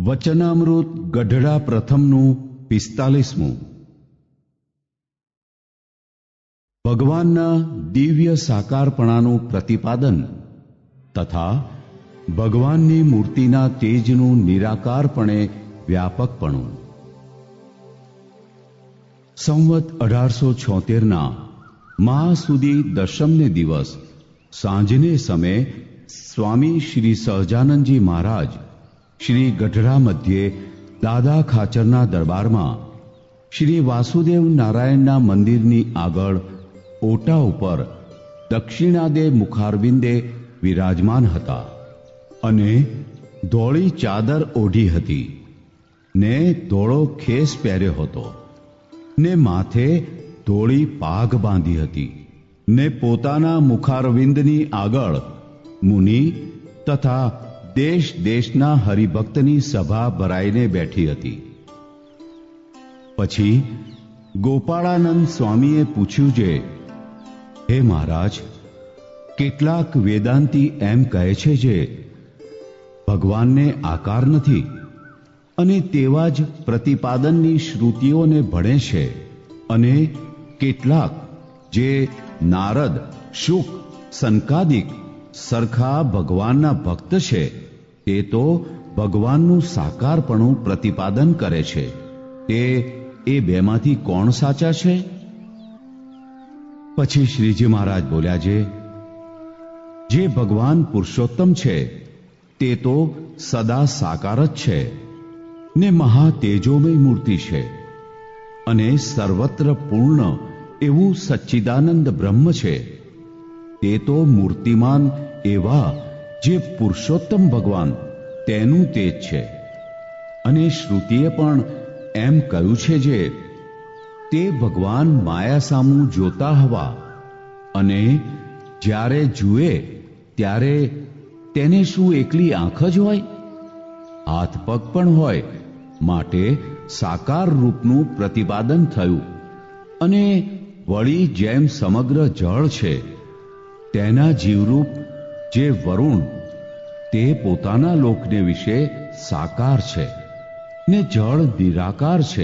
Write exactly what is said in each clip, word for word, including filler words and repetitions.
વચનામૃત ગઢડા પ્રથમનું પિસ્તાલીસમું. ભગવાનના દિવ્ય સાકારપણાનું પ્રતિપાદન તથા ભગવાનની મૂર્તિના તેજનું નિરાકારપણે વ્યાપકપણું. સંવત અઢારસો છોતેરના મહા સુધી દશમને દિવસ સાંજને સમયે સ્વામી શ્રી સહજાનંદજી મહારાજ શ્રી ગઢડા મધ્યે દાદા ખાચરના દરબારમાં શ્રી વાસુદેવ નારાયણના મંદિરની આગળ ઓટા ઉપર દક્ષિણાદે મુખારવિંદે વિરાજમાન હતા અને ધોળી ચાદર ઓઢી હતી ને ધોળો ખેસ પહેર્યો હતો ને માથે ધોળી પાઘ બાંધી હતી ને પોતાના મુખારવિંદની આગળ મુનિ તથા દેશ દેશના હરિભક્તની સભા ભરાઈને બેઠી હતી. પછી ગોપાળાનંદ સ્વામીએ પૂછ્યું છે, હે મહારાજ, કેટલાક વેદાંતી એમ કહે છે જે ભગવાનને આકાર નથી અને તેવા જ પ્રતિપાદનની શ્રુતિઓને ભણે છે, અને કેટલાક જે નારદ, શુક, સનકાદિક સરખા ભગવાનના ભક્ત છે તે તો ભગવાનનું સાકારપણું પ્રતિપાદન કરે છે. તે એ બેમાંથી કોણ સાચા છે? પછી શ્રીજી મહારાજ બોલ્યા છે, જે ભગવાન પુરુષોત્તમ છે તે તો સદા સાકાર જ છે ને મહા તેજોમય મૂર્તિ છે અને સર્વત્ર પૂર્ણ એવું સચ્ચિદાનંદ બ્રહ્મ છે. તે તો મૂર્તિમાન એવા જે પુરુષોત્તમ ભગવાન તેનું તેજ છે. અને શ્રુતિએ પણ એમ કહ્યું છે જે તે ભગવાન માયા સામું જોતા હવા અને જ્યારે જુએ ત્યારે તેને શું એકલી આંખ જ હોય? હાથ પગ પણ હોય, માટે સાકાર રૂપનું પ્રતિપાદન થયું. અને વળી જેમ સમગ્ર જળ છે તેના જીવરૂપ જે વરુણ તે પોતાના લોકને વિશે સાકાર છે ને જળ નિરાકાર છે,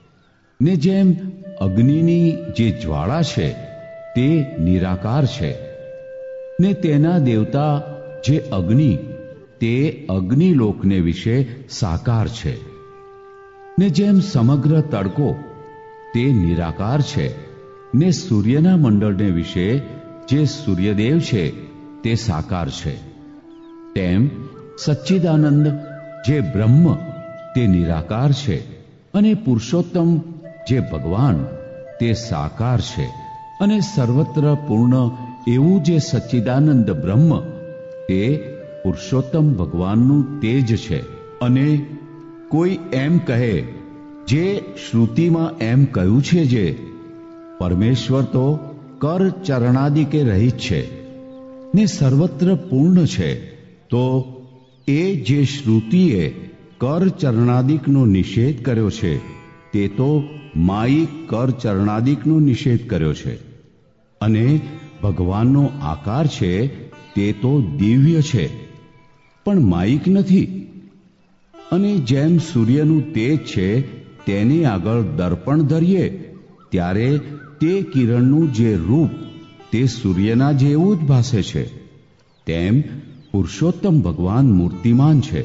ને જેમ અગ્નિની જે જ્વાળા છે તે નિરાકાર છે, ને તેના દેવતા જે અગ્નિ તે અગ્નિલોકને વિશે સાકાર છે, ને જેમ સમગ્ર તડકો તે નિરાકાર છે, ને સૂર્યના મંડળને વિશે જે સૂર્યદેવ છે તે સાકાર છે, તેમ સચ્ચિદાનંદ જે બ્રહ્મ તે નિરાકાર છે, અને પુરુષોત્તમ જે ભગવાન તે સાકાર છે, અને સર્વત્ર પૂર્ણ એવું જે સચ્ચિદાનંદ બ્રહ્મ તે પુરુષોત્તમ ભગવાનનું તેજ છે. અને કોઈ એમ કહે જે શ્રુતિમાં એમ કહ્યું છે જે પરમેશ્વર તો કર ચરણાદિકે રહિત છે ને સર્વત્ર પૂર્ણ છે, તો એ જે શ્રુતિએ કર ચરણાદિકનો નિષેધ કર્યો છે તે તો માયિક કર ચરણાદિકનો નિષેધ કર્યો છે. અને ભગવાનનો આકાર છે તે તો દિવ્ય છે પણ માયિક નથી. અને જેમ સૂર્યનું તેજ છે તેની આગળ દર્પણ ધરીએ ત્યારે તે કિરણનું જે રૂપ તે સૂર્યના જેવું જ ભાસે છે, તેમ પુરુષોત્તમ ભગવાન મૂર્તિમાન છે.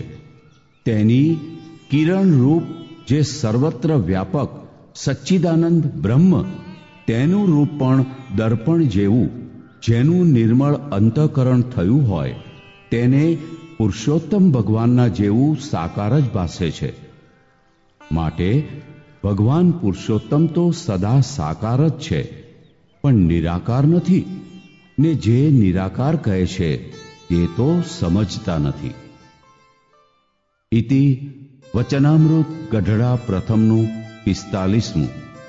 તેની કિરણ રૂપ જે સર્વત્ર વ્યાપક સચ્ચિદાનંદ બ્રહ્મ તેનું રૂપ પણ દર્પણ જેવું જેનું નિર્મળ અંતઃકરણ થયું હોય તેને પુરુષોત્તમ ભગવાનના જેવું સાકાર જ ભાસે છે. માટે ભગવાન પુરુષોત્તમ તો સદા સાકાર જ છે પણ નિરાકાર નથી, ને જે નિરાકાર કહે છે તે તો સમજતા નથી. ઇતિ વચનામૃત ગઢડા પ્રથમનું પિસ્તાલીસમું.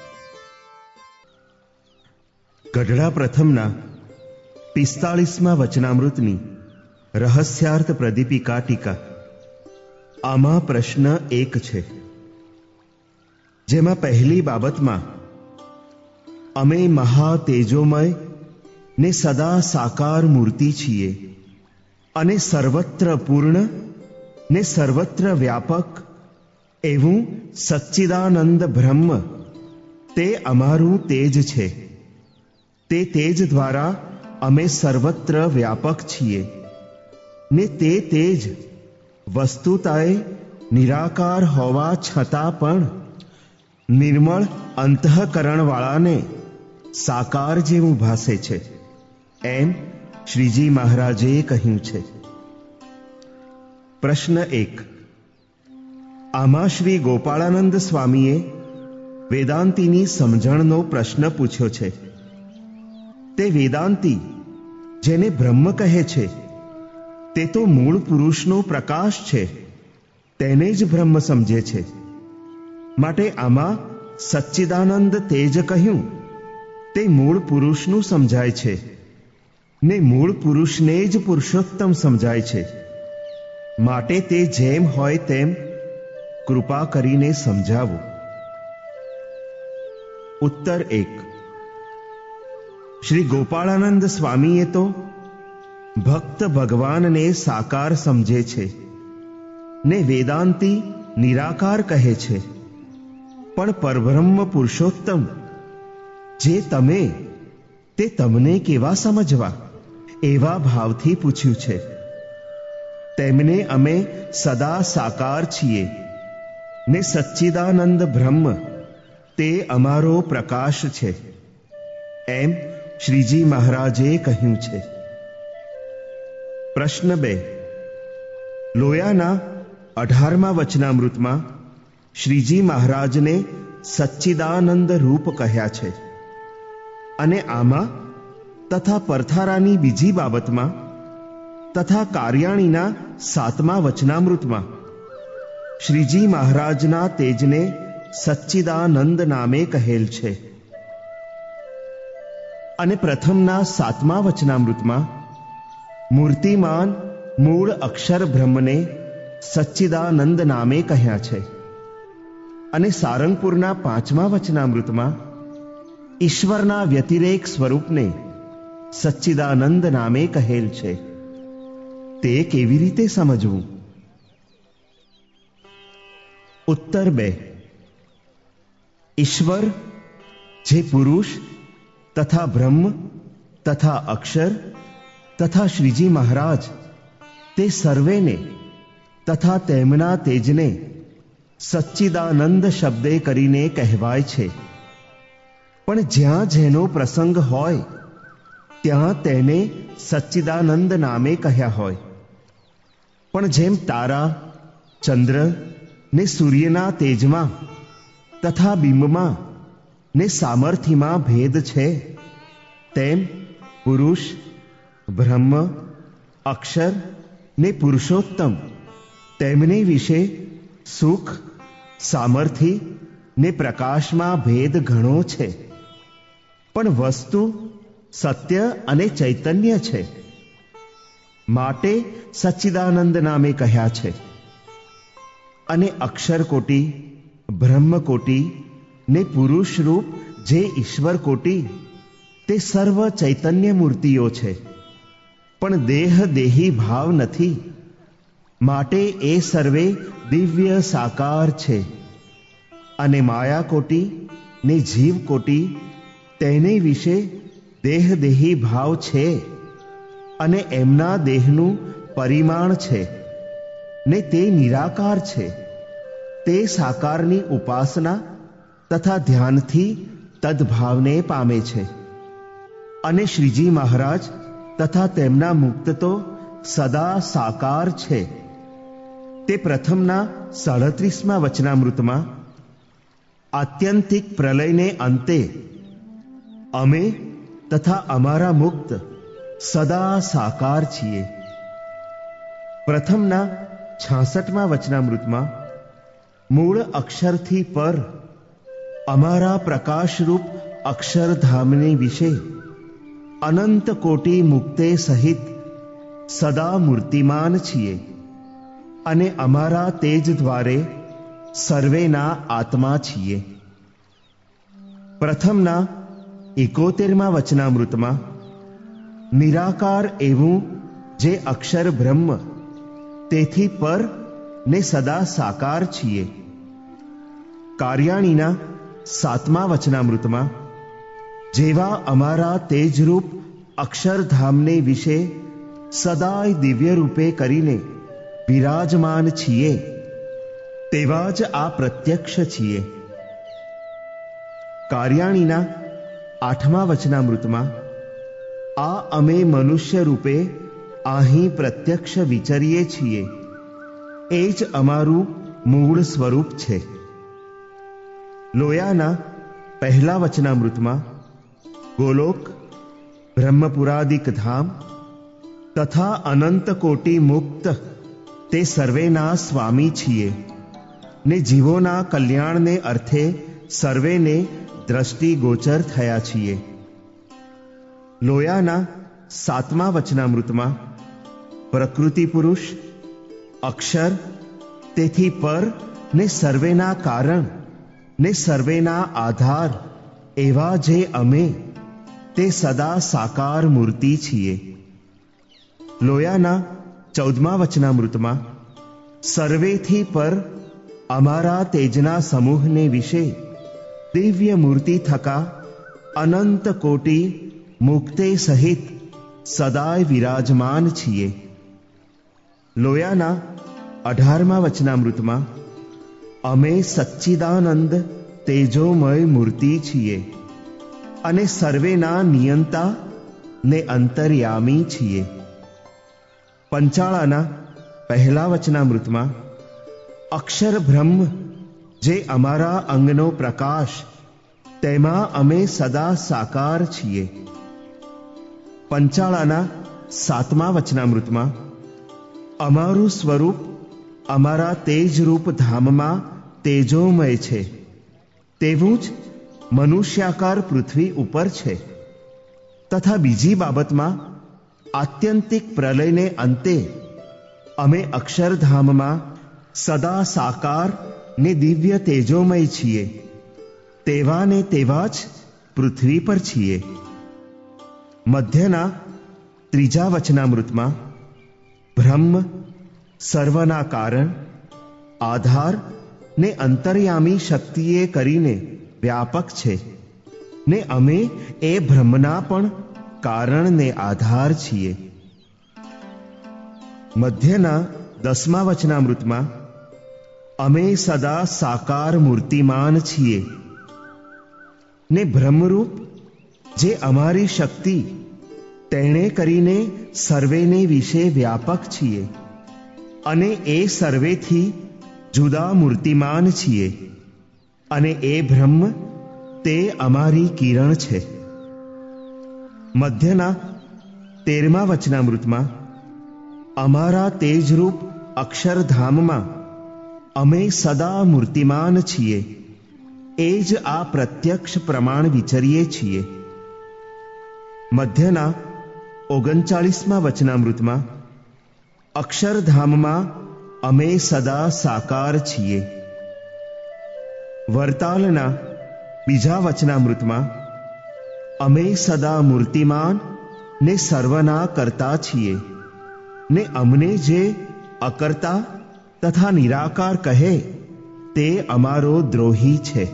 ગઢડા પ્રથમના પિસ્તાળીસમાં વચનામૃતની રહસ્યાર્થ પ્રદીપિકા ટીકા. આમાં પ્રશ્ન એક છે, જેમાં પહેલી બાબતમાં અમે મહા તેજોમય ને સદા સાકાર મૂર્તિ છીએ અને સર્વત્ર પૂર્ણ ને સર્વત્ર વ્યાપક એવું સચ્ચિદાનંદ બ્રહ્મ તે અમારું તેજ છે. તે તેજ દ્વારા અમે સર્વત્ર વ્યાપક છીએ ને તે તેજ વસ્તુતાએ નિરાકાર હોવા છતાં પણ નિર્મળ અંતઃકરણવાળાને સાકાર જેવું ભાસે છે, એમ શ્રીજી મહારાજે કહ્યું છે. પ્રશ્ન એક. આમાં શ્રી ગોપાળાનંદ સ્વામીએ વેદાંતીની સમજણનો પ્રશ્ન પૂછ્યો છે. તે વેદાંતી જેને બ્રહ્મ કહે છે તે તો મૂળ પુરુષનો પ્રકાશ છે, તેને જ બ્રહ્મ સમજે છે. માટે આમાં સચ્ચિદાનંદ તેજ કહ્યું તે મૂળ પુરુષનું સમજાય છે ને મૂળ પુરુષને જ પુરુષોત્તમ સમજાય છે. માટે તે જેમ હોય તેમ કૃપા કરીને સમજાવો. ઉત્તર એક. શ્રી ગોપાળાનંદ સ્વામીએ તો ભક્ત ભગવાનને સાકાર સમજે છે ને વેદાંતી નિરાકાર કહે છે, પણ પરબ્રહ્મ પુરુષોત્તમ જે તમે તે તમને કેવા સમજવા એવા ભાવથી પૂછ્યું છે. તેમને અમે સદા સાકાર છીએ ને સચ્ચિદાનંદ બ્રહ્મ તે અમારો પ્રકાશ છે, એમ શ્રીજી મહારાજે કહ્યું છે. પ્રશ્ન બે. લોયાના અઢારમા વચનામૃતમાં શ્રીજી મહારાજને સચ્ચિદાનંદ રૂપ કહ્યા છે અને આમાં તથા પરથારાની બીજી બાબતમાં તથા કાર્યાણીના સાતમા વચનામૃતમાં શ્રીજી મહારાજના તેજને સચ્ચિદાનંદ નામે કહેલ છે અને પ્રથમના સાતમા વચનામૃતમાં મૂર્તિમાન મૂળ અક્ષર બ્રહ્મને સચ્ચિદાનંદ નામે કહ્યા છે અને સારંગપુરના પાંચમા વચનામૃતમાં ઈશ્વરના વ્યતિરેક સ્વરૂપને સચ્ચિદાનંદ નામે કહેલ છે. તે કેવી રીતે સમજવું? ઉત્તર બે. ઈશ્વર જે પુરુષ તથા બ્રહ્મ તથા અક્ષર તથા શ્રીજી મહારાજ તે સર્વેને તથા તેમના તેજને સચ્ચિદાનંદ શબ્દે કરીને કહેવાય છે. પણ જ્યાં જેનો પ્રસંગ હોય ત્યાં તેને સચ્ચિદાનંદ નામે કહ્યા હોય. પણ જેમ તારા, ચંદ્ર ને સૂર્યના તેજમાં તથા બિંબમાં ને સામર્થ્યમાં ભેદ છે, તેમ પુરુષ, બ્રહ્મ, અક્ષર ને પુરુષોત્તમ તેમને વિશે સુખ, સામર્થ્ય ને પ્રકાશમાં ભેદ ઘણો છે. પણ વસ્તુ સત્ય અને ચૈતન્ય છે, માટે સચ્ચિદાનંદ નામે કહ્યા છે. અને અક્ષરકોટી, બ્રહ્મકોટી ને પુરુષ રૂપ જે ઈશ્વર કોટી તે સર્વ ચૈતન્ય મૂર્તિઓ છે, પણ દેહ દેહી ભાવ નથી, માટે એ સર્વે દિવ્ય સાકાર છે. અને માયાકોટી ને જીવકોટી તેને વિશે દેહ દેહી ભાવ છે અને એમના દેહનું પરિમાણ છે ને તે નિરાકાર છે. તે સાકારની ઉપાસના તથા ધ્યાનથી તદભાવને પામે છે. અને શ્રીજી મહારાજ તથા તેમના મુક્ત તો સદા સાકાર છે. તે પ્રથમના સાડત્રીસમા વચનામૃતમાં આત્યંતિક પ્રલયને અંતે અમે તથા અમારા મુક્ત સદા સાકાર છીએ. પ્રથમના છાસઠમા વચનામૃતમાં મૂળ અક્ષરથી પર અમારા પ્રકાશરૂપ અક્ષરધામની વિશે અનંત કોટી મુક્તે સહિત સદા મૂર્તિમાન છીએ અને અમારા તેજ દ્વારે સર્વેના આત્મા છીએ. પ્રથમના એકોતેરમા વચનામૃતમાં નિરાકાર એવું જે અક્ષર બ્રહ્મ તેથી પર ને સદા સાકાર છીએ. કાર્યાણીના સાતમા વચનામૃતમાં જેવા અમારા તેજરૂપ અક્ષરધામને વિશે સદાય દિવ્ય રૂપે કરીને વિરાજમાન છીએ, તેવા જ આ પ્રત્યક્ષ છીએ. કાર્યાણીના આઠમા વચનામૃતમાં આ અમે મનુષ્ય રૂપે અહીં પ્રત્યક્ષ વિચરીએ છીએ, એ જ અમારું મૂળ સ્વરૂપ છે. લોયાના પહેલા વચનામૃતમાં ગોલોક, બ્રહ્મપુરાદિક ધામ તથા અનંત કોટી મુક્ત તે સર્વેના સ્વામી છીએ ને જીવોના કલ્યાણને અર્થે સર્વેને દ્રષ્ટિ ગોચર થયા છીએ. લોયાના સાતમા વચનામૃતમાં પ્રકૃતિ પુરુષ, અક્ષર, તેથી પર ને સર્વેના કારણ ને સર્વેના આધાર એવા જે અમે તે સદા સાકાર મૂર્તિ છીએ. લોયાના ચૌદમા વચનામૃતમાં સર્વેથી પર અમારા તેજના સમૂહને વિશે દિવ્ય મૂર્તિ થકા અનંત કોટી મુક્તે સહિત સદાય વિરાજમાન છીએ. લોયાના અઢારમા વચનામૃતમાં અમે સચ્ચિદાનંદ તેજોમય મૂર્તિ છીએ અને સર્વેના નિયંતા ને અંતર્યામી છીએ. પંચાળાના પહેલા વચનામૃતમાં અક્ષર બ્રહ્મ જે અમારા અંગનો પ્રકાશ, તેમાં અમે સદા સાકાર છીએ. પંચાળાના સાતમા વચનામૃતમાં અમારું સ્વરૂપ અમારા તેજરૂપ ધામમાં તેજોમય છે, તેવું જ મનુષ્યાકાર પૃથ્વી ઉપર છે. તથા બીજી બાબતમાં આત્યંતિક પ્રલયને અંતે અમે અક્ષરધામમાં સદા સાકાર ને દિવ્ય તેજોમય છીએ, તેવા ને તેવા જ પૃથ્વી પર છીએ. મધ્યના ત્રીજા વચનામૃતમાં બ્રહ્મ સર્વના કારણ, આધાર ને અંતર્યામી શક્તિએ કરીને વ્યાપક છે ને અમે એ બ્રહ્મના પણ કારણ ને આધાર છીએ. મધ્યના દસમા વચનામૃતમાં અમે સદા સાકાર મૂર્તિમાન છીએ ને બ્રહ્મરૂપ જે અમારી શક્તિ તેણે કરીને સર્વેને વિશે વ્યાપક છીએ અને એ સર્વેથી જુદા મૂર્તિમાન છીએ અને એ બ્રહ્મ તે અમારી કિરણ છે. મધ્યના તેરમા વચનામૃતમાં અમારા તેજરૂપ અક્ષરધામમાં અમે સદા મૂર્તિમાન છીએ, એ જ આ પ્રત્યક્ષ પ્રમાણ વિચરીએ છીએ. મધ્યના ઓગણચાળીસમા વચનામૃતમાં અક્ષરધામમાં અમે સદા સાકાર છીએ. વરતાલના બીજા વચનામૃતમાં અમે સદા મૂર્તિમાન ને સર્વના કરતા છીએ ને અમને જે અકર્તા તથા નિરાકાર કહે તે અમારો દ્રોહી છે.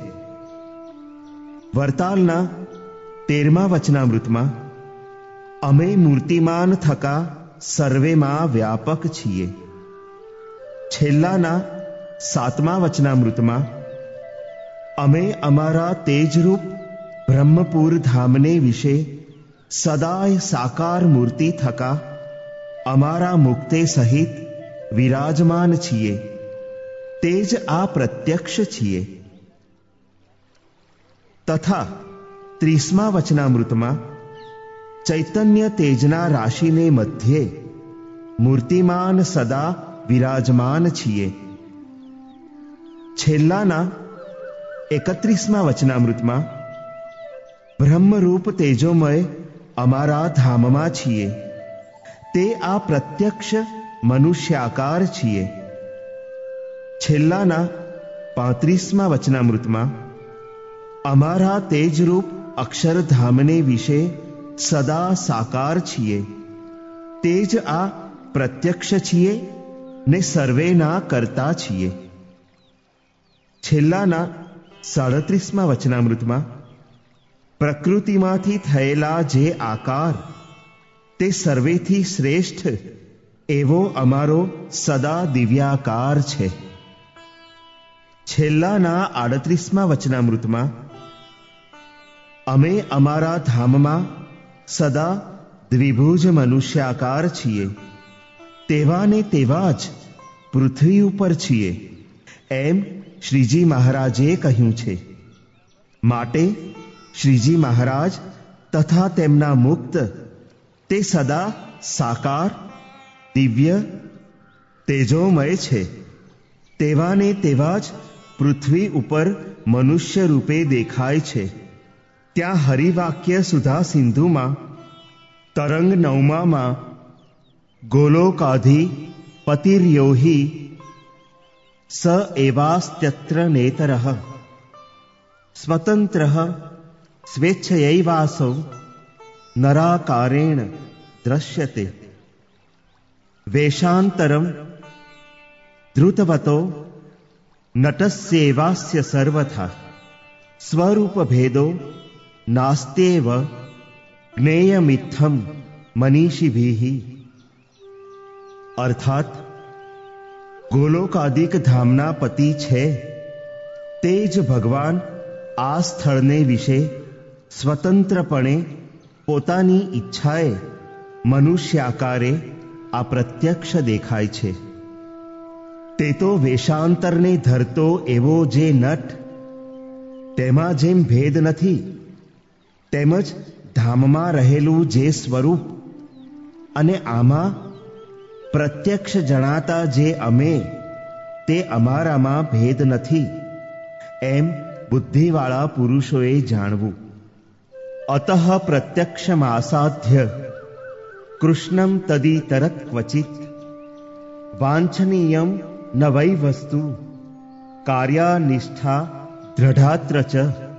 વરતાલના તેરમા વચનામૃતમાં અમે મૂર્તિમાન થકા સર્વેમાં વ્યાપક છીએ. છેલ્લાના સાતમા વચનામૃતમાં અમે અમારા તેજરૂપ બ્રહ્મપુર ધામને વિશે સદાય સાકાર મૂર્તિ થકા અમારા મુક્તે સહિત વિરાજમાન છીએ, તે જ આ પ્રત્યક્ષ છીએ. તથા ત્રીસમા વચનામૃતમાં ચૈતન્ય તેજના રાશિને મધ્યે મૂર્તિમાન સદા વિરાજમાન છીએ. છેલ્લાના એકત્રીસમા વચનામૃતમાં બ્રહ્મરૂપ તેજોમય અમારા ધામમાં છીએ, તે આ પ્રત્યક્ષ મનુષ્યાકાર છીએ. છેલ્લાના પાંત્રીસમા વચનામૃતમાં અમારા તેજરૂપ અક્ષરધામને વિશે સદા સાકાર છીએ, તે જ આ પ્રત્યક્ષ છીએ ને સર્વેના કરતા છીએ. છેલ્લાના સાડત્રીસમાં વચનામૃતમાં પ્રકૃતિમાંથી થયેલા જે આકાર તે સર્વેથી શ્રેષ્ઠ એવો અમારો સદા દિવ્યાકાર છે. છેલ્લાના આડત્રીસમાં વચનામૃતમાં અમે અમારા ધામમાં સદા દ્વિભુજ મનુષ્યાકાર છીએ, તેવા ને તેવા જ પૃથ્વી ઉપર છીએ, એમ શ્રીજી મહારાજે કહ્યું છે. માટે શ્રીજી મહારાજ તથા તેમના મુક્ત તે સદા સાકાર, દિવ્ય, તેજોમય છે, તેવા ને તેવા જ પૃથ્વી ઉપર મનુષ્ય રૂપે દેખાય છે. ત્યાં હરિવાક્ય સુધા સિંધુમાં તરંગ નવમામાં ગોલોકાધિ પતિર્યોહી સ એવાસ્ત્યત્ર નેતરઃ સ્વતંત્રઃ સ્વેચ્છયૈવાસૌ નરાકારેણ દ્રશ્યતે વેશાંતરમ ધૃતવતો નટસ્યેવાસ્ય સર્વથા સ્વરૂપ ભેદો નાસ્ત્યેવ જ્ઞેયમિત્થમ મનીષિભિઃ. અર્થાત ગોલોકાદિક ધામના પતિ છે તે જ ભગવાન આ સ્થળને વિશે સ્વતંત્રપણે પોતાની ઈચ્છાએ મનુષ્યાકારે આ પ્રત્યક્ષ દેખાય છે. તે તો વેશાંતરને ધરતો એવો જે નટ, તેમાં જેમ ભેદ નથી, તેમજ ધામમાં રહેલું જે સ્વરૂપ અને આમાં પ્રત્યક્ષ જણાતા જે અમે, તે અમારામાં ભેદ નથી, એમ બુદ્ધિવાળા પુરુષોએ જાણવું. અતઃ પ્રત્યક્ષમાસાધ્ય કૃષ્ણમ તદિતરત ક્વચિત વાંછનીયમ ન વૈ વસ્તુ કાર્યાનિષ્ઠા દ્રઢાત્ર ચ.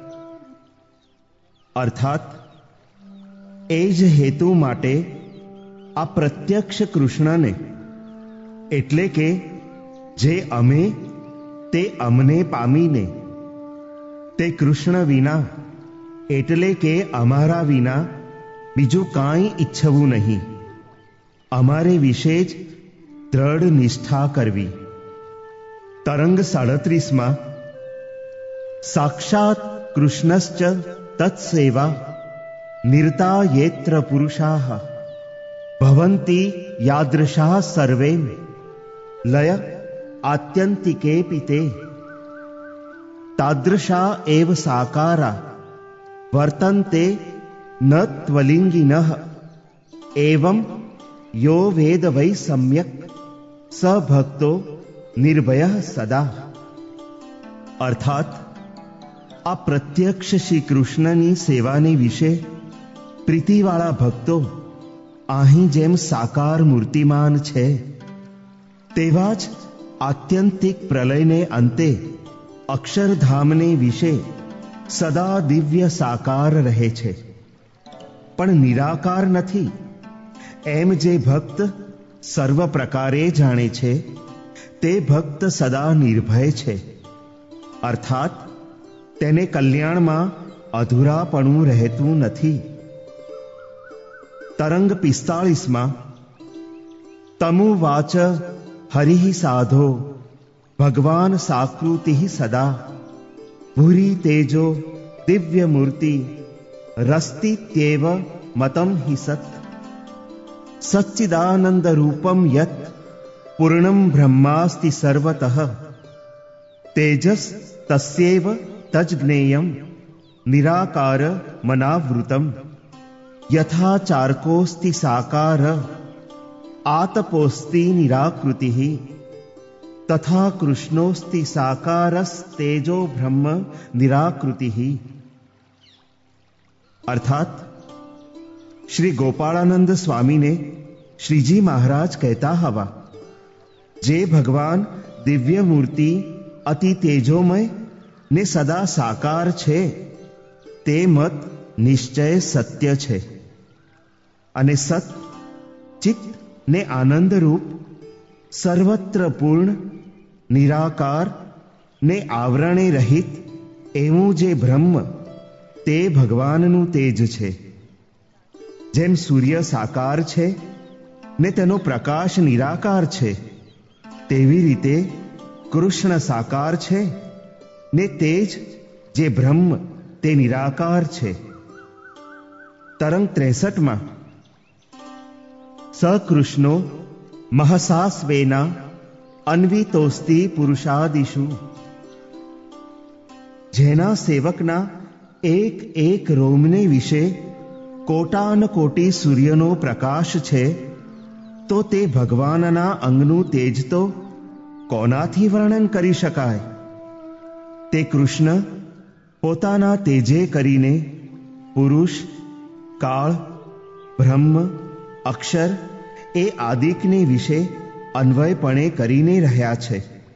અર્થાત એ જ હેતુ માટે આ પ્રત્યક્ષ કૃષ્ણને, એટલે કે જે અમે તે અમને પામીને, તે કૃષ્ણ વિના એટલે કે અમારા વિના બીજું કાંઈ ઈચ્છવું નહીં, અમારે વિશે જ દ્રઢ નિષ્ઠા કરવી. તરંગ સાડત્રીસમાં સાક્ષાત કૃષ્ણશ્ચ તત્સેવા નિરતા યેત્ર પુરુષાઃ ભવંતિ યાદૃશાઃ સર્વે લય આત્યંતિકેપી તે તાદૃશા એવ સાકારા વર્તન્તે ન ત્વલિંગિનઃ એવં યો વેદ વૈ સમ્યક સ ભક્તો નિર્ભયઃ સદા. અર્થાત આ પ્રત્યક્ષ શ્રી કૃષ્ણની સેવાની વિશે પ્રીતિવાળા ભક્તો અહીં જેમ સાકાર મૂર્તિમાન છે, તેવા જ આત્યંતિક પ્રલયને અંતે અક્ષરધામને વિશે સદા દિવ્ય સાકાર રહે છે, પણ નિરાકાર નથી, એમ જે ભક્ત સર્વ પ્રકારે જાણે છે તે ભક્ત સદા નિર્ભય છે. અર્થાત તેને કલ્યાણમાં અધૂરાપણું રહેતું નથી. તરંગ પિસ્તાળીસમાં તમુવાચ હરિઃ સાધો ભગવાન સાકૃતિ સદા ભૂરી તેજો દિવ્ય મૂર્તિ રસ્તિત્યેવ મતમ હિ સત સચ્ચિદાનંદ રૂપમ યત પૂર્ણમ બ્રહ્માસ્તિ સર્વતઃ તેજસ તસ્યૈવ તજ્ઞેયમ નિરાકાર મનાવૃતમ યથા ચાર્કોસ્તિ સાકાર આતપોસ્તિ નિરાકૃતિ તથા કૃષ્ણોસ્તિ સાકારસ્તેજો બ્રહ્મ નિરાકૃતિ. અર્થાત શ્રી ગોપાળાનંદ સ્વામીને શ્રીજી મહારાજ કહેતા હવા, જે ભગવાન દિવ્ય મૂર્તિ અતિ તેજોમય ને સદા સાકાર છે, તે મત નિશ્ચય સત્ય છે, અને સત ચિત્ત ને આનંદ રૂપ સર્વત્ર પૂર્ણ, નિરાકાર ને આવરણે રહિત એવું જે બ્રહ્મ તે ભગવાનનું તેજ છે. જેમ સૂર્ય સાકાર છે ને તેનો પ્રકાશ નિરાકાર છે, તેવી રીતે કૃષ્ણ સાકાર છે ને તેજ જે બ્રહ્મ તે નિરાકાર છે. તરંગ ત્રેસઠમાં સ કૃષ્ણો મહસાસ્વેના અન્વિતોસ્તિ પુરુષાદિષુ. જેના સેવકના એક એક રોમને વિશે કોટાન કોટી સૂર્યનો પ્રકાશ છે, તો તે ભગવાનના અંગનું તેજ તો કોનાથી વર્ણન કરી શકાય? તે કૃષ્ણ પોતાના તેજે કરીને પુરુષ, કાળ, બ્રહ્મ, અક્ષર એ આદિકને વિશે અન્વયપણે કરીને રહ્યા છે.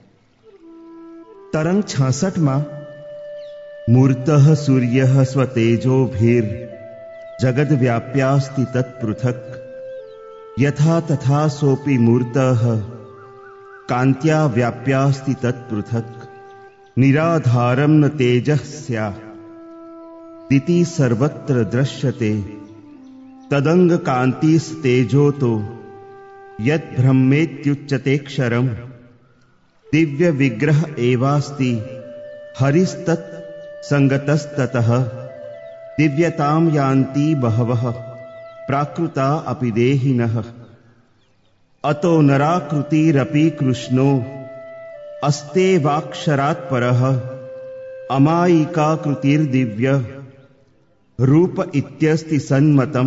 તરંગ છાસઠમાં મૂર્ત સૂર્ય સ્વતેજોભીર જગદ્વ્યાપ્યાસ્તિ તત્પૃથક યથા તથા સોપી મૂર્ત કાંત્યા વ્યાપ્યાસ્તિ તત્પૃથક નિરાધારમ ન તેજઃ સ્યા દિતિ સર્વત્ર દ્રશ્યતે તદંગ કાંતિસ તેજો તો યદ બ્રહ્મેત્યુચ્યતેક્ષરમ દિવ્ય વિગ્રહ એવાસ્તિ હરિસ્તત સંગતસ્તતઃ દિવ્યતામ યાન્તિ બહવઃ પ્રાકૃતા અપિ દેહિનઃ અતો નરાકૃતિરપી કૃષ્ણો અસ્તેવાક્ષરાત પરઃ અમાયિકાકૃતિર્દિવ્ય રૂપ ઇત્યસ્તિ સન્મતમ.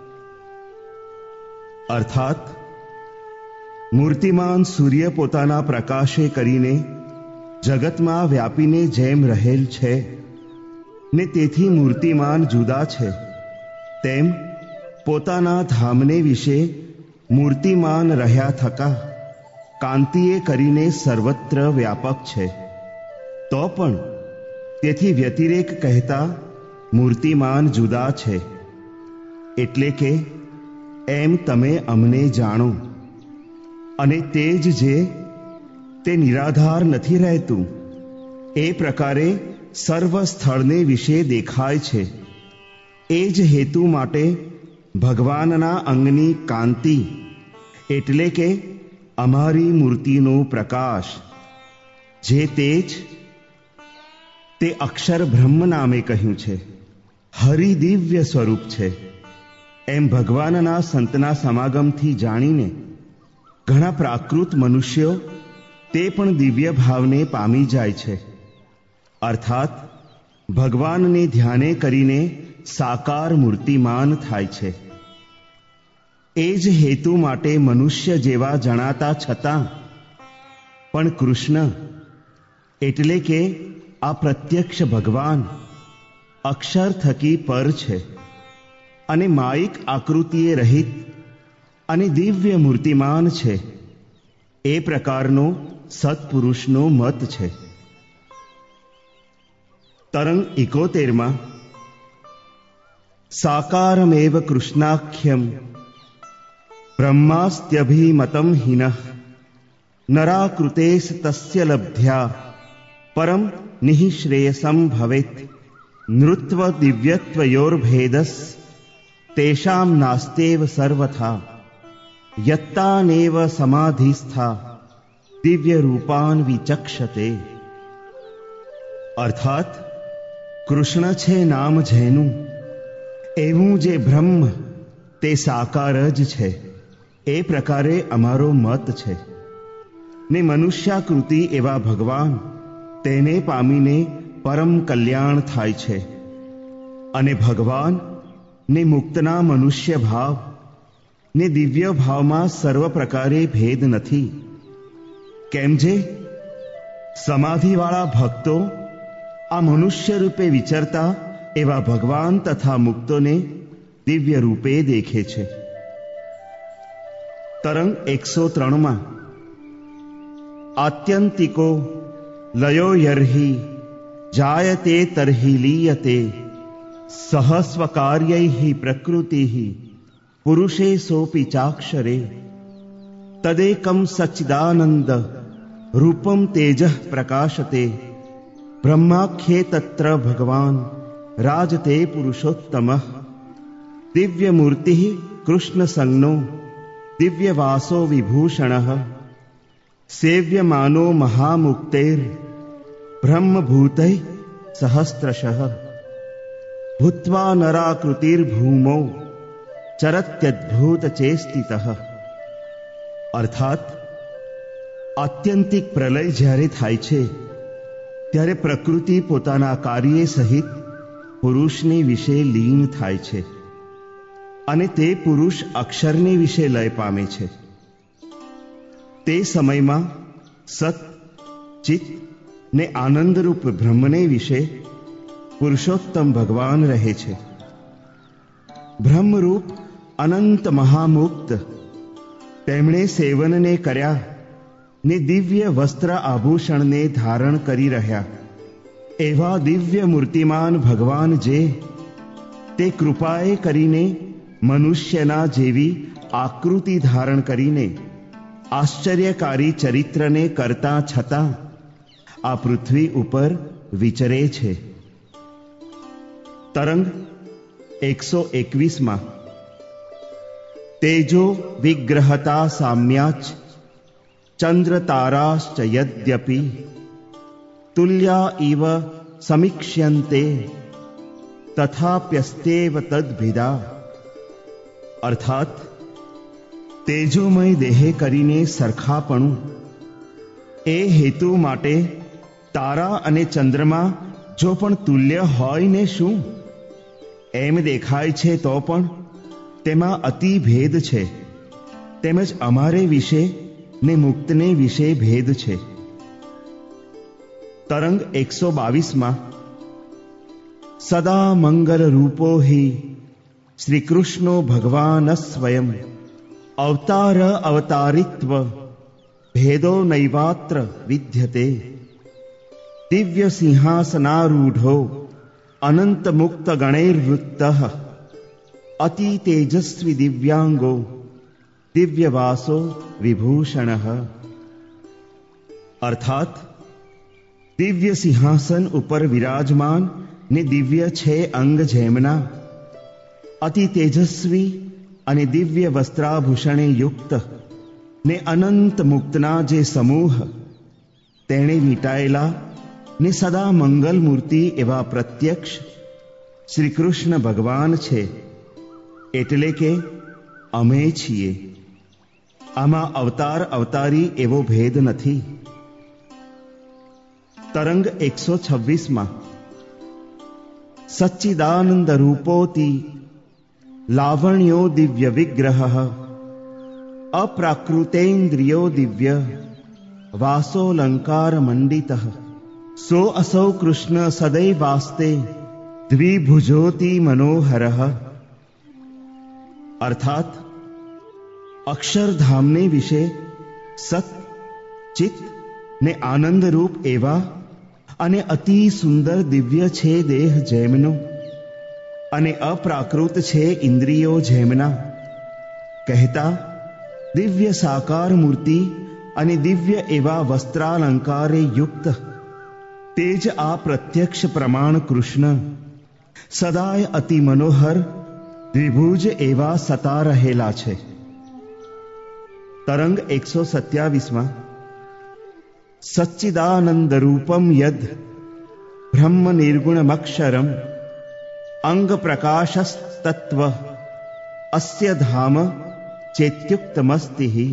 અર્થાત મૂર્તિમાન સૂર્ય પોતાના પ્રકાશે કરીને જગતમાં વ્યાપીને જેમ રહેલ છે ને તેથી મૂર્તિમાન જુદા છે, તેમ પોતાના ધામને વિશે મૂર્તિમાન રહ્યા થકા કાંતિએ કરીને સર્વત્ર વ્યાપક છે. તો પણ તેથી વ્યતિરેક કહેતા મૂર્તિમાન જુદા છે. એટલે કે એમ તમે અમને જાણો. અને તે જ જે તે નિરાધાર નથી રહેતું, એ પ્રકારે સર્વ સ્થળને વિશે દેખાય છે. એ જ હેતુ માટે ભગવાનના અંગની કાંતિ એટલે કે અમારી મૂર્તિનો પ્રકાશ, જે તેજ તે અક્ષર બ્રહ્મ નામે કહ્યું છે, હરિદિવ્ય સ્વરૂપ છે. એમ ભગવાનના સંતના સમાગમથી જાણીને ઘણા પ્રાકૃત મનુષ્યો તે પણ દિવ્ય ભાવને પામી જાય છે. અર્થાત ભગવાનને ધ્યાને કરીને સાકાર મૂર્તિમાન થાય છે. એ જ હેતુ માટે મનુષ્ય જેવા જણાતા છતાં પણ કૃષ્ણ એટલે કે આ પ્રત્યક્ષ ભગવાન અક્ષર થકી પર છે અને માયિક આકૃતિએ રહિત અને દિવ્ય મૂર્તિમાન છે. એ પ્રકારનો સત્પુરુષનો મત છે. તરંગ એકોતેરમાં સાકારમેવ કૃષ્ણાખ્યમ બ્રહ્માસ્ત્યભિમતમ હિનઃ નરાકૃતેસ તસ્ય લબ્ધ્યા પરમ નિઃશ્રેયસમ ભવેત નૃત્વ દિવ્યત્વયોર્ભેદસ તેષામ નાસ્તેવ સર્વથા યત્તાનેવ સમાધિસ્થા દિવ્ય રૂપાન વિચક્ષતે. અર્થાત કૃષ્ણ છે નામ જેનું, એવું જે બ્રહ્મ તે સાકાર જ છે, એ પ્રકારે અમારો મત છે. ને મનુષ્યાકૃતિ એવા ભગવાન તેને પામીને પરમ કલ્યાણ થાય છે. અને ભગવાન ને મુક્તના મનુષ્ય ભાવ ને દિવ્ય ભાવમાં સર્વ પ્રકારે ભેદ નથી. કેમ જે સમાધિવાળા ભક્તો આ મનુષ્ય રૂપે વિચરતા એવા ભગવાન તથા મુક્તોને દિવ્ય રૂપે દેખે છે. તરંગ એકસો ત્રણમાં આત્યંતિકો લયો યર્હિ જાયતે તર્હિ લીયતે સહસ્વકાર્યૈ પ્રકૃતિ પુરુષે સોપી ચાક્ષરે. तदेकं सच्चिदानंद रूपम तेजः प्रकाशते ब्रह्माख्ये तत्र भगवान राजते पुरुषोत्तमः दिव्यमूर्तिः कृष्णसंज्ञो दिव्यवासो विभूषणः सेव्यमानो महामुक्तेर् ब्रह्मभूतैः सहस्रशः भूत्वा नराकृतिर्भूमौ चरत्यद्भुत चेष्टितः। अर्थात आत्यंतिक प्रलय જ્યારે થાય છે ત્યારે પ્રકૃતિ પોતાના કાર્ય સહિત પુરુષની વિશે લીન થાય છે અને તે પુરુષ અક્ષરની વિશે લય પામે છે। તે સમયમાં સત ચિત ને આનંદરૂપ બ્રહ્મને વિશે પુરુષોત્તમ ભગવાન રહે છે। બ્રહ્મરૂપ અનંત મહામુક્ત તેમણે સેવનને કર્યા ને દિવ્ય વસ્ત્ર આભૂષણને ધારણ કરી રહ્યા એવા દિવ્ય મૂર્તિમાન ભગવાન જે તે કૃપાએ કરીને મનુષ્યના જેવી આકૃતિ ધારણ કરીને આશ્ચર્યકારી ચરિત્રને કરતા છતાં આ પૃથ્વી ઉપર વિચરે છે। તરંગ એકસો એકવીસમાં તેજો વિગ્રહતા સામ્યાચ ચંદ્ર તારાશ્ચ યદ્યપિ તુલ્યા ઇવ સમીક્ષ્યન્તે તથાપ્યસ્તેવ તદ્ભિદા। અર્થાત તેજોમય દેહે કરીને સરખાપણું એ હેતુ માટે તારા અને ચંદ્રમા જો પણ તુલ્ય હોય ને શું એમ દેખાય છે તો પણ તેમાં અતિ ભેદ છે। તેમજ અમારે વિશે ને મુક્તને વિશે ભેદ છે। તરંગ એકસો બાવીસમાં સદા મંગલ રૂપો હિ શ્રી કૃષ્ણો ભગવાન સ્વયં અવતાર અવતારિત્વ ભેદો નૈવાત્ર વિદ્યતે દિવ્ય સિંહાસનારૂઢો અનંત મુક્ત ગણૈર્વૃત્તઃ અતિ તેજસ્વી દિવ્યાંગો દિવ્યવાસો વિભૂષણઃ। અર્થાત દિવ્ય સિંહાસન ઉપર વિરાજમાન ને દિવ્ય છે અંગ જેમના અતિ તેજસ્વી અને દિવ્ય વસ્ત્રાભૂષણે યુક્ત ને અનંત મુક્તના જે સમૂહ તેણે વીંટાયેલા ને સદા મંગલ મૂર્તિ એવા પ્રત્યક્ષ શ્રી કૃષ્ણ ભગવાન છે એટલે કે અમે છીએ। આમાં અવતાર અવતારી એવો ભેદ નથી। તરંગ એકસો છવ્વીસમાં સચ્ચિદાનંદ રૂપોતિ લાવણ્યો દિવ્ય વિગ્રહ અપ્રાકૃતેન્દ્રિયો દિવ્ય વાસોલંકાર મંડિત સો અસૌ કૃષ્ણ સદૈવાસ્તે દ્વિભુજોતિ મનોહર। અર્થાત અક્ષરધામને વિશે સત ચિત ને આનંદરૂપ એવા અને અતિ સુંદર દિવ્ય છે દેહ જેમનો અને અપ્રાકૃત છે ઇન્દ્રિયો જેમના કહેતા દિવ્ય સાકાર મૂર્તિ અને દિવ્ય એવા વસ્ત્રાલંકારે યુક્ત તે જ આ પ્રત્યક્ષ પ્રમાણ કૃષ્ણ સદાય અતિ મનોહર દ્વિભુજ એવા સતા રહેલા છે। તરંગ એકસો સત્યાવીસમાં સચ્ચિદાનંદ રૂપમ યદ બ્રહ્મ નિર્ગુણમક્ષરમ અંગ પ્રકાશસ્તત્વ અસ્ય ધામ ચેત્યુક્તમસ્તિ।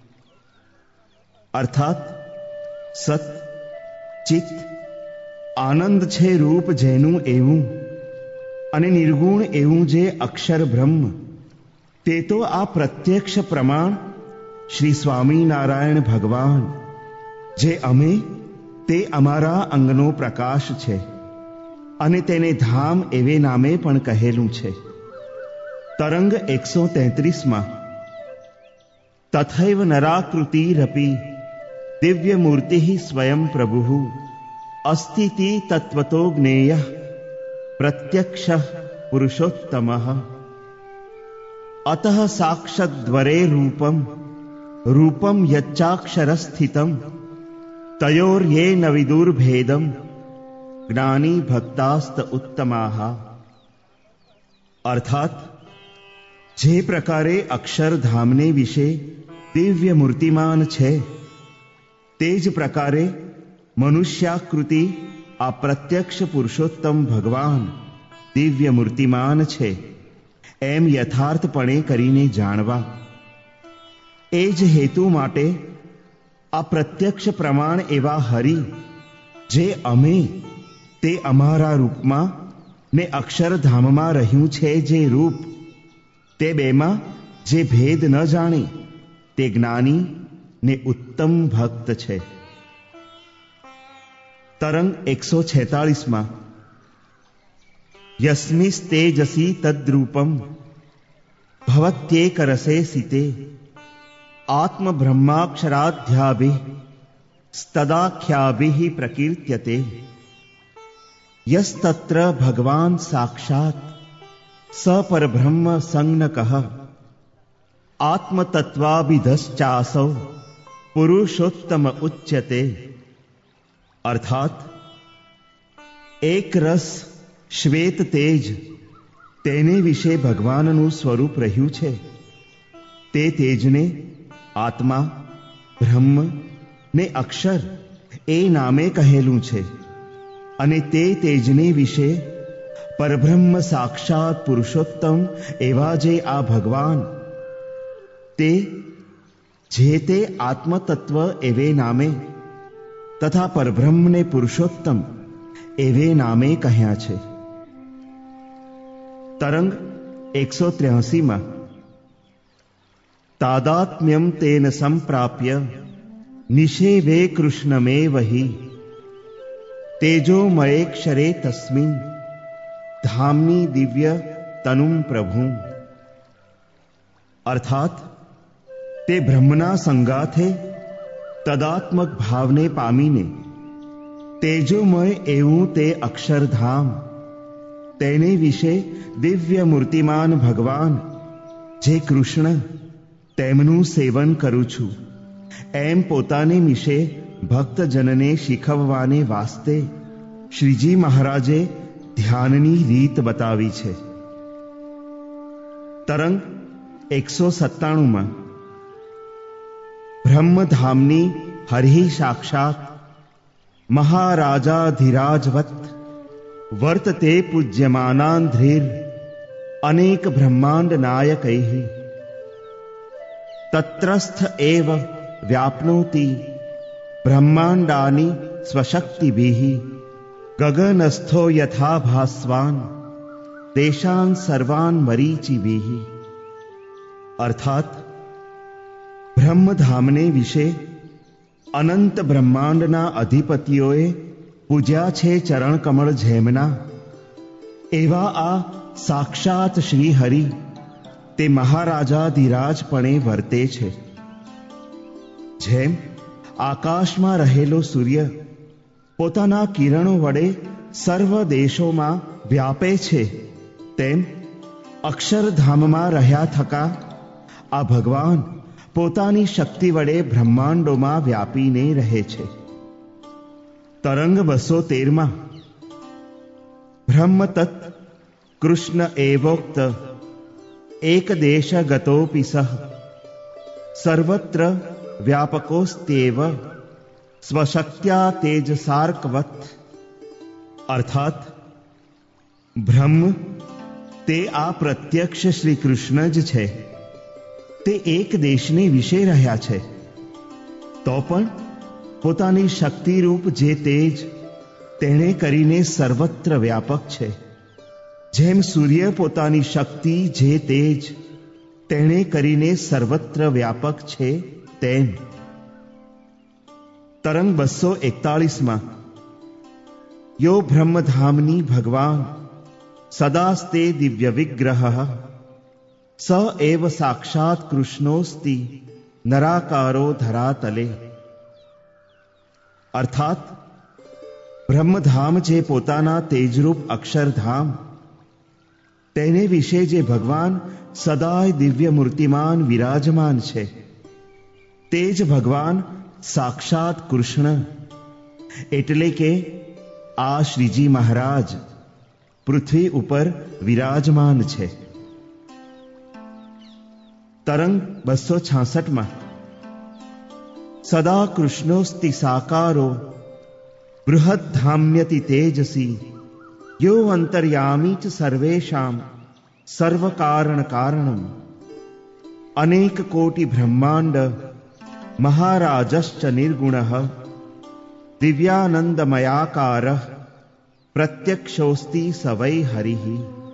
અર્થાત સત ચિત આનંદ છે રૂપ જેનું એવું અને નિર્ગુણ એવું જે અક્ષર બ્રહ્મ તે તો આ પ્રત્યક્ષ પ્રમાણ શ્રી સ્વામિનારાયણ ભગવાન જે અમે તે અમારા અંગનો પ્રકાશ છે અને તેને ધામ એવે નામે પણ કહેલું છે। તરંગ એકસો તેત્રીસમાં તથૈવ નરાકૃતિરપી દિવ્ય મૂર્તિ સ્વયં પ્રભુ અસ્તિતિ તત્વતો જ્ઞેય પ્રત્યક્ષ પુરુષોત્તમ અતઃ સાક્ષદ્વરે રૂપમ રૂપમ યચ્ચાક્ષરસ્થિતમ તયોર્યે ન વિદુર્ભેદમ જ્ઞાની ભક્તાસ્ત ઉત્તમાહ. અર્થાત જે પ્રકારે અક્ષરધામને વિશે દિવ્ય મૂર્તિમાન છે, તે જ પ્રકારે મનુષ્યાકૃતિ આ પ્રત્યક્ષ પુરુષોત્તમ ભગવાન દિવ્ય મૂર્તિમાન છે એમ યથાર્થપણે કરીને જાણવા. એ જ હેતુ માટે આ પ્રત્યક્ષ પ્રમાણ એવા હરિ, જે અમે તે અમારા રૂપમાં ને અક્ષરધામમાં રહ્યું છે જે રૂપ, તે બેમાં જે ભેદ ન જાણે તે જ્ઞાની ને ઉત્તમ ભક્ત છે. તરંગ એકસો છેતાળીસમાં યસ્મિસ્તેજસી તદ્રૂપમ ભવત્યેક રસે સિતે આત્મબ્રહ્માક્ષરાધ્યાભિઃ સ્તદાખ્યાભિઃ પ્રકીર્ત્યતે. યસ્તત્ર ભગવાન સાક્ષાત સ પરબ્રહ્મ સંજ્ઞકઃ આત્મતત્વાભિધશ્ચાસૌ પુરુષોત્તમ ઉચ્યતે. અર્થાત એક રસ શ્વેત તેજ, તેને વિશે ભગવાનનું સ્વરૂપ રહ્યું છે. તે તેજને આત્મા, બ્રહ્મ ને અક્ષર એ નામે કહેલું છે. અને તે તેજને વિશે પરબ્રહ્મ સાક્ષાત પુરુષોત્તમ એવા જે આ ભગવાન, તે જે તે આત્મતત્વ એવે નામે તથા પરબ્રહ્મને પુરુષોત્તમ એવે નામે કહ્યા છે. તરંગ એકસો ત્ર્યાસીમાં તાદાત્મ્યમ તેન સંપ્રાપ્ય નિષેવે કૃષ્ણમેવહિ તેજોમયેક્ષરે તસ્મિન ધામની દિવ્ય તનુમ પ્રભુ. અર્થાત તે બ્રહ્મના સંગાથે તદાત્મક ભાવને પામીને તેજોમય એવું તે અક્ષરધામ, તેને વિશે દિવ્ય મૂર્તિમાન ભગવાન જે કૃષ્ણ, તેમનું સેવન કરું છું એમ પોતાને વિશે ભક્તજનને શીખવવાને વાસ્તે શ્રીજી મહારાજે ધ્યાનની રીત બતાવી છે. તરંગ એકસો સત્તાણુંમાં બ્રહ્મધામની હરિ સાક્ષાત મહારાજાધિરાજવત વર્તતે પૂજ્યમાનાંધ્રિર અનેક બ્રહ્માંડ નાયકૈઃ તત્રસ્થ એવ વ્યાપ્નોતિ બ્રહ્માંડાની સ્વશક્તિભિઃ ગગનસ્થો યથા ભાસ્વાન દેશાન સર્વાન મરીચિભિઃ. અર્થાત બ્રહ્મધામને વિશે અનંત બ્રહ્માંડના અધિપતિઓએ પૂજ્યા છે ચરણકમળ જેમના, એવા આ સાક્ષાત શ્રી હરિ તે મહારાજાધિરાજપણે વર્તે છે. જેમ આકાશમાં રહેલો સૂર્ય પોતાના કિરણો વડે સર્વ દેશોમાં વ્યાપે છે, તેમ અક્ષરધામમાં રહ્યા થકા આ ભગવાન પોતાની શક્તિ વડે બ્રહ્માંડોમાં વ્યાપીને રહે છે. તરંગ બસો તેરમાં બ્રહ્મ તત્ કૃષ્ણ એવોક્ત એક દેશ ગતોપી સહ સર્વત્ર વ્યાપકોસ્ત્યેવ સ્વશક્ત્યા તેજસાર્કવત. અર્થાત બ્રહ્મ તે આ પ્રત્યક્ષ શ્રી કૃષ્ણ જ છે. તે એક દેશને વિશે રહ્યા છે, તો પણ પોતાની શક્તિરૂપ જે તેજ તેણે કરીને સર્વત્ર વ્યાપક છે. જેમ સૂર્ય પોતાની શક્તિ જે તેજ તેણે કરીને સર્વત્ર વ્યાપક છે, તેમ. તરંગ બસો એકતાળીસમાં યો બ્રહ્મધામની ભગવાન સદાસ્તે દિવ્ય વિગ્રહ સ એવ સાક્ષાત કૃષ્ણોસ્તિ નરાકારો ધરાતલે. અર્થાત બ્રહ્મધામ જે પોતાના તેજરૂપ અક્ષરધામ, તેને વિશે જે ભગવાન સદાય દિવ્ય મૂર્તિમાન વિરાજમાન છે, તે જ ભગવાન સાક્ષાત કૃષ્ણ એટલે કે આ શ્રીજી મહારાજ પૃથ્વી ઉપર વિરાજમાન છે. તરંગ બસો છાસઠમાં સદા કૃષ્ણોસ્તિ સાકારો બૃહદ્ધામ્યતિ તેજસી યો અંતર્યામી ચ સર્વેષામ સર્વકારણ કારણમ અનેક કોટિ બ્રહ્માંડ મહારાજશ્ચ નિર્ગુણઃ દિવ્યાનંદમયાકારઃ પ્રત્યક્ષોસ્તિ સવૈ હરિઃ.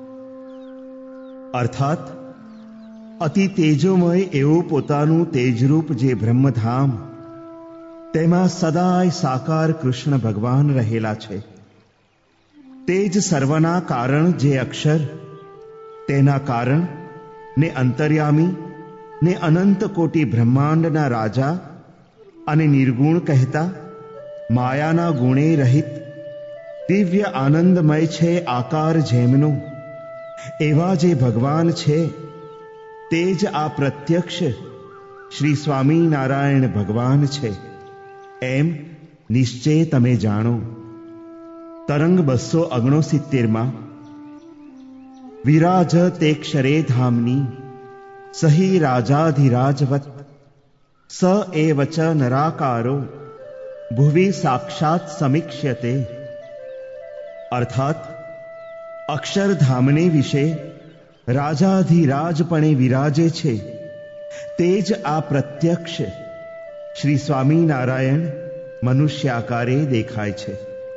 અર્થાત અતિ તેજોમય એવું પોતાનું તેજરૂપ જે બ્રહ્મધામ, તેમાં સદાય સાકાર કૃષ્ણ ભગવાન રહેલા છે. તે જ સર્વના કારણ જે અક્ષર, તેના કારણ ને અંતર્યામી ને અનંત કોટી બ્રહ્માંડના રાજા અને નિર્ગુણ કહેતા માયાના ગુણે રહિત દિવ્ય આનંદમય છે આકાર જેમનું એવા જે ભગવાન છે, તે જ આ પ્રત્યક્ષ શ્રી સ્વામિનારાયણ ભગવાન છે એમ નિશ્ચય તમે જાણો. તરંગ બસો ઓગણસિત્તેરમાં વિરાજ તે ક્ષરે ધામની સહી રાજાધિરાજવત સ એવ ચ નરાકારો ભુવિ સાક્ષાત સમીક્ષ્યતે. અર્થાત અક્ષરધામને વિશે રાજાધિરાજપણે વિરાજે છે તે જ આ પ્રત્યક્ષ શ્રી સ્વામિનારાયણ મનુષ્યાકારે દેખાય છે.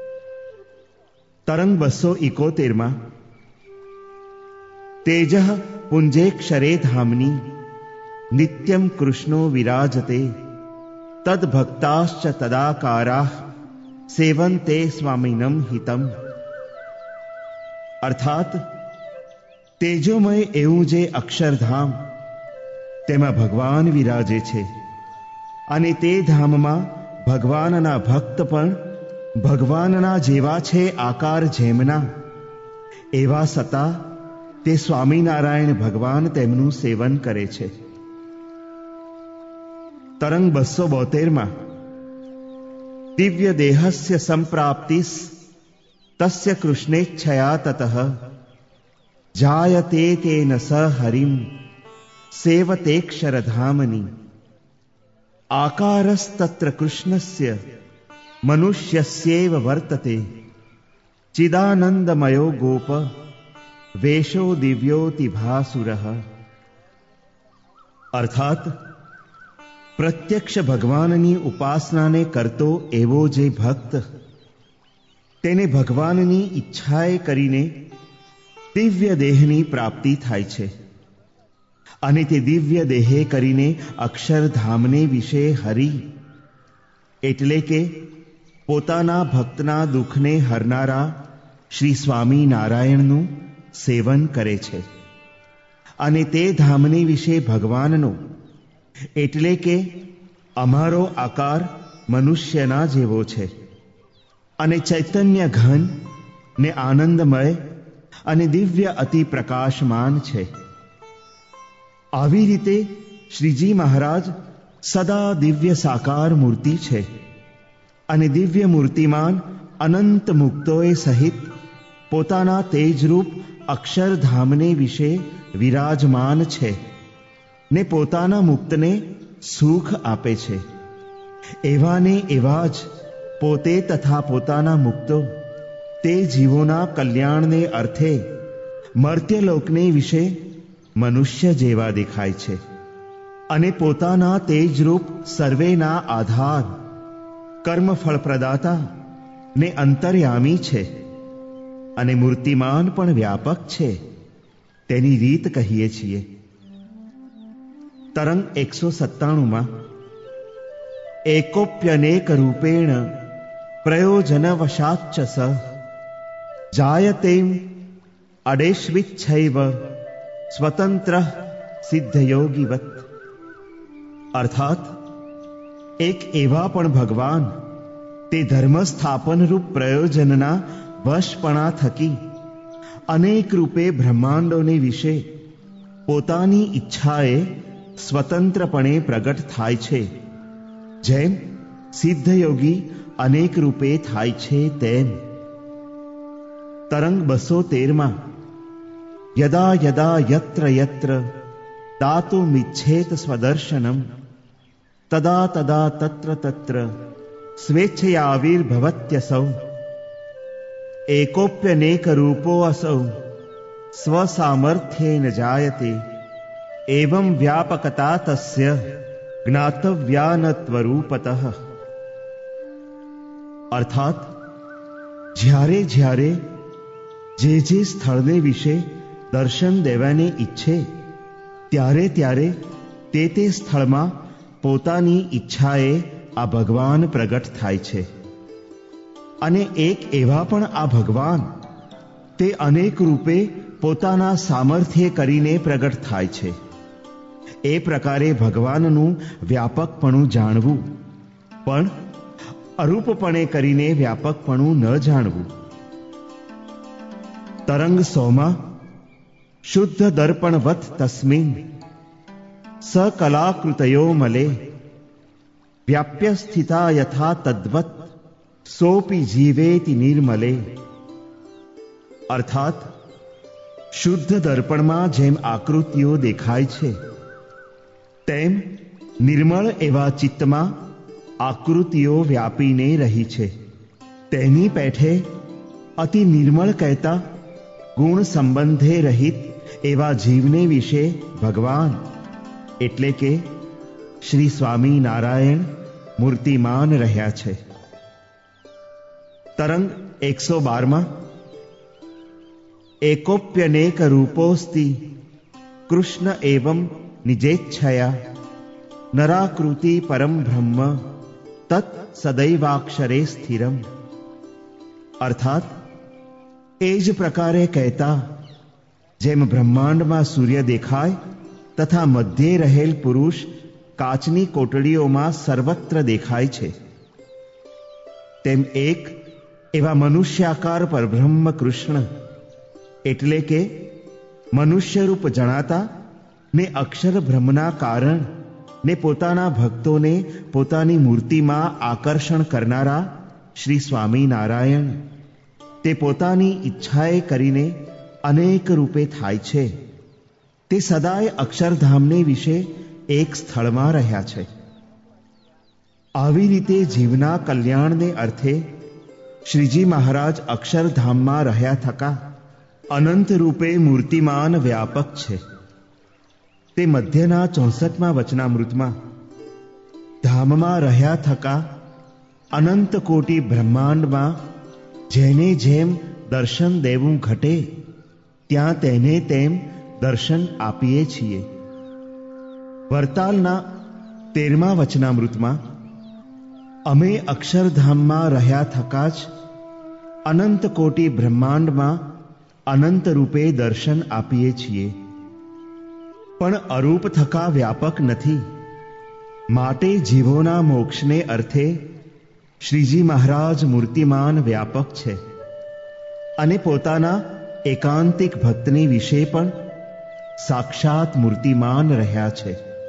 તરંગ બસો ઇકોતેરમાં તેજ પુંજેક્ષરે ધામની નિત્યમ કૃષ્ણો વિરાજતે તદ્ભક્તાશ્ચ તદાકારાઃ સેવન્તે સ્વામિનમ હિતમ. અર્થાત તેજોમય એવું જે અક્ષરધામ, તેમાં ભગવાન વિરાજે છે અને તે ધામમાં ભગવાનના ભક્ત પણ ભગવાનના જેવા છે આકાર જેમના, એવા સતા તે સ્વામિનારાયણ ભગવાન તેમનું સેવન કરે છે. તરંગ બસો બોતેરમાં દિવ્ય દેહસ્ય સંપ્રાપ્તિસ તસ્ય કૃષ્ણેચ્છયા તતઃ જાયતે તેન સ હરિમ સેવતેક્ષરધામની. આકારસ્તત્ર કૃષ્ણસ્ય મનુષ્યસ્યેવ વર્તતે ચિદાનંદમયો ગોપ વેશો દિવ્યોતિભાસુરઃ. અર્થાત પ્રત્યક્ષ ભગવાનની ઉપાસનાને કરતો એવો જે ભક્ત, તેને ભગવાનની ઈચ્છાએ કરીને દિવ્ય દેહની પ્રાપ્તિ થાય છે અને તે દિવ્ય દેહે કરીને અક્ષરધામને વિશે હરિ એટલે કે પોતાના ભક્તના દુઃખને હરનારા શ્રી સ્વામિનારાયણનું સેવન કરે છે. અને તે ધામને વિશે ભગવાનનો એટલે કે અમારો આકાર મનુષ્યના જેવો છે અને ચૈતન્ય ઘન ને આનંદમય અને દિવ્ય અતિ પ્રકાશમાન છે. આવી રીતે શ્રીજી મહારાજ સદા દિવ્ય સાકાર મૂર્તિ છે અને દિવ્ય મૂર્તિમાન અનંત મુક્તોએ સહિત પોતાના તેજરૂપ અક્ષરધામને વિશે વિરાજમાન છે ને પોતાના મુક્તને સુખ આપે છે. એવાને એવા જ પોતે તથા પોતાના મુક્તો તે જીવોના કલ્યાણને અર્થે મર્ત્યલોકને વિશે મનુષ્ય જેવા દેખાય છે અને પોતાના તેજરૂપ સર્વેના આધાર, કર્મફળ પ્રદાતા ને અંતર્યામી છે અને મૂર્તિમાન પણ વ્યાપક છે, તેની રીત કહીએ છીએ. તરંગ એકસો સત્તાણુંમાં એકોપ્યનેક રૂપેણ પ્રયોજનવશાચ્ચ સ જાયતેમ અડેશ્વિચ્છૈવ સ્વતંત્ર સિદ્ધયોગીવત. અર્થાત એક એવા પણ ભગવાન તે ધર્મ સ્થાપનરૂપ પ્રયોજનના વશપણા થકી અનેક રૂપે બ્રહ્માંડોને વિશે પોતાની ઈચ્છાએ સ્વતંત્રપણે પ્રગટ થાય છે જેમ સિદ્ધયોગી અનેક રૂપે થાય છે તેમ. તરંગ બસો તેરમાં યદા યદા યત્ર યત્ર દાતુમિચ્છેત સ્વદર્શનમ તદા તદા તત્ર તત્ર સ્વેચ્છયાવિર્ભવત્યસૌ એકોપ્યનેક રૂપો અસૌ સ્વસામર્થ્યેન જાયતે એવં વ્યાપકતા તસ્ય જ્ઞાતવ્યા ન ત્વરૂપતઃ. અર્થાત જ્યારે જ્યારે જે જે સ્થળને વિશે દર્શન દેવાને ઈચ્છે ત્યારે ત્યારે તે તે સ્થળમાં પોતાની ઈચ્છાએ આ ભગવાન પ્રગટ થાય છે. અને એક એવા પણ આ ભગવાન તે અનેક રૂપે પોતાના સામર્થ્ય કરીને પ્રગટ થાય છે. એ પ્રકારે ભગવાનનું વ્યાપકપણું જાણવું, પણ અરૂપપણે કરીને વ્યાપકપણું ન જાણવું. તરંગ સોમાં શુદ્ધ દર્પણવત તસ્મિન સકલાકૃતયો મલે વ્યાપ્ય સ્થિતા યથા તદ્વત સોપી જીવેતિ નિર્મલે. અર્થાત શુદ્ધ દર્પણમાં જેમ આકૃતિઓ દેખાય છે તેમ નિર્મળ એવા ચિત્તમાં આકૃતિઓ વ્યાપીને રહી છે. તેની પેઠે અતિ નિર્મળ કહેતા ગુણ સંબંધે રહિત એવા જીવને વિશે ભગવાન એટલે કે શ્રી સ્વામી નારાયણ મૂર્તિમાન રહ્યા છે. તરંગ એકસો બારમાં એકોપ્યનેક રૂપોસ્તિ કૃષ્ણ એવં નિજેચ્છયા નરાકૃતિ પરમ બ્રહ્મ તત્ સદૈવાક્ષરે સ્થિરમ. અર્થાત એ જ પ્રકારે કહેતા જેમ બ્રહ્માંડમાં સૂર્ય દેખાય તથા મધ્યે રહેલ પુરુષ કાચની કોટડીઓમાં સર્વત્ર દેખાય છે, તેમ એક એવા મનુષ્યાકાર પરબ્રહ્મ કૃષ્ણ એટલે કે મનુષ્યરૂપ જણાતા ને અક્ષર બ્રહ્મના કારણ ને પોતાના ભક્તોને પોતાની મૂર્તિમાં આકર્ષણ કરનારા શ્રી સ્વામી નારાયણ તે પોતાની ઈચ્છાએ કરીને અનેક રૂપે થાય છે. તે સદાય અક્ષરધામને વિશે એક સ્થળમાં રહ્યા છે. આવી રીતે જીવના કલ્યાણને અર્થે શ્રીજી મહારાજ અક્ષરધામમાં રહ્યા થકા અનંત રૂપે મૂર્તિમાન વ્યાપક છે. તે મધ્યના ચોસઠમાં વચનામૃતમાં ધામમાં રહ્યા થકા અનંત કોટી બ્રહ્માંડમાં જેને જેમ દર્શન દેવું ઘટે ત્યાં તેને તેમ દર્શન આપીએ છીએ. વરતાલના તેરમા વચનામૃતમાં અમે અક્ષરધામમાં રહ્યા થકા જ અનંત કોટી બ્રહ્માંડમાં અનંત રૂપે દર્શન આપીએ છીએ, પણ અરૂપ થકા વ્યાપક નથી. માટે જીવોના મોક્ષને અર્થે શ્રીજી મહારાજ મૂર્તિમાન વ્યાપક છે અને પોતાના એકાંતિક ભક્તની વિશે પણ સાક્ષાત મૂર્તિમાન રહ્યા છે.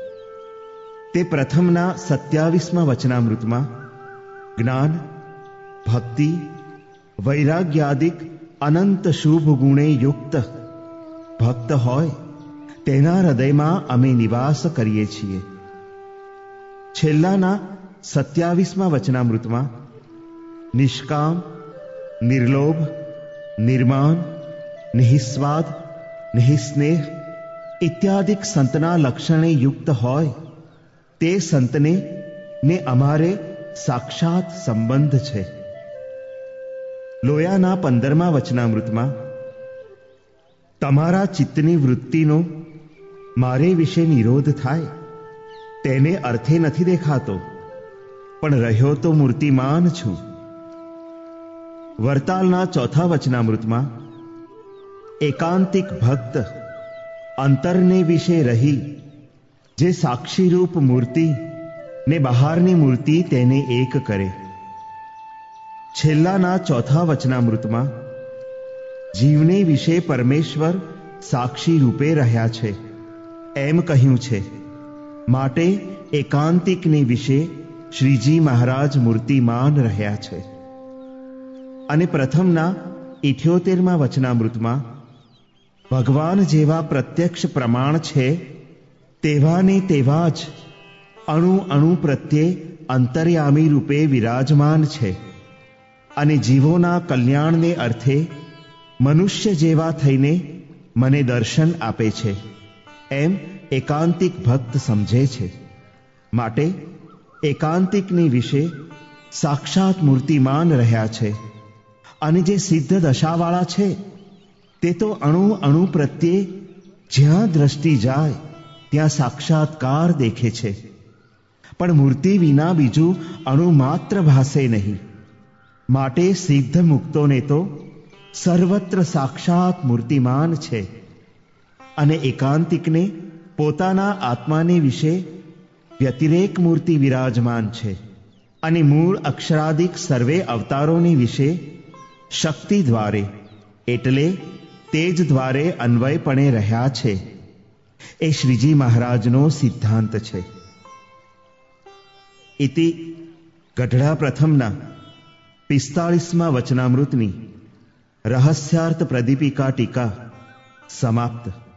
તે પ્રથમના સત્યાવીસમાં વચનામૃતમાં જ્ઞાન, ભક્તિ, વૈરાગ્યાદિક અનંત શુભ ગુણે યુક્ત ભક્ત હોય તેના હૃદયમાં અમે નિવાસ કરીએ છીએ. છેલ્લાના સત્યાવીસમાં વચનામૃતમાં નિષ્કામ, નિર્લોભ, નિર્માન, નિહિસ્વાદ, નિહિસ્નેહ ઇત્યાદિક સંતના લક્ષણે યુક્ત હોય તે સંતને ને અમારે સાક્ષાત સંબંધ છે. લોયાના પંદરમા વચનામૃતમાં તમારા ચિત્તની વૃત્તિનો મારે વિશે નિરોધ થાય તેને અર્થે નથી દેખાતો, પણ રહ્યો તો મૂર્તિમાન છું. વરતાલના ચોથા વચનામૃતમાં એકાંતિક ભક્ત અંતરને વિશે રહી જે સાક્ષીરૂપ મૂર્તિ ને બહારની મૂર્તિ તેને એક કરે. છેલ્લાના ચોથા વચનામૃતમાં જીવને વિશે પરમેશ્વર સાક્ષી રૂપે રહ્યા છે એમ કહ્યું છે. માટે એકાંતિકને વિશે શ્રીજી મહારાજ મૂર્તિમાન રહ્યા છે. અને પ્રથમના ઇઠ્યોતેરમાં વચનામૃતમાં ભગવાન જેવા પ્રત્યક્ષ પ્રમાણ છે તેવા ને તેવા જ અણુ અણુ પ્રત્યે અંતર્યામી રૂપે વિરાજમાન છે અને જીવોના કલ્યાણને અર્થે મનુષ્ય જેવા થઈને મને દર્શન આપે છે એમ એકાંતિક ભક્ત સમજે છે. માટે એકાંતિકની વિશે સાક્ષાત મૂર્તિમાન રહ્યા છે. અને જે સિદ્ધ દશાવાળા છે તે તો અણુ અણુ પ્રત્યે જ્યાં દ્રષ્ટિ જાય ત્યાં સાક્ષાત્કાર દેખે છે. પણ મૂર્તિ વિના બીજું અણુ માત્ર ભાસે નહીં. માટે સિદ્ધ મુક્તોને તો સર્વત્ર સાક્ષાત મૂર્તિમાન છે. અને એકાંતિકને પોતાના આત્માને વિશે વ્યતિરેક મૂર્તિ વિરાજમાન છે. અને મૂળ અક્ષરાદિક સર્વે અવતારોની વિશે શક્તિ દ્વારે એટલે તેજ દ્વારે અન્વયપણે રહ્યા છે. એ શ્રીજી મહારાજનો સિદ્ધાંત છે. ઇતિ ગઢડા પ્રથમના પિસ્તાળીસમાં વચનામૃતની રહસ્યાર્થ પ્રદીપિકા ટીકા સમાપ્ત.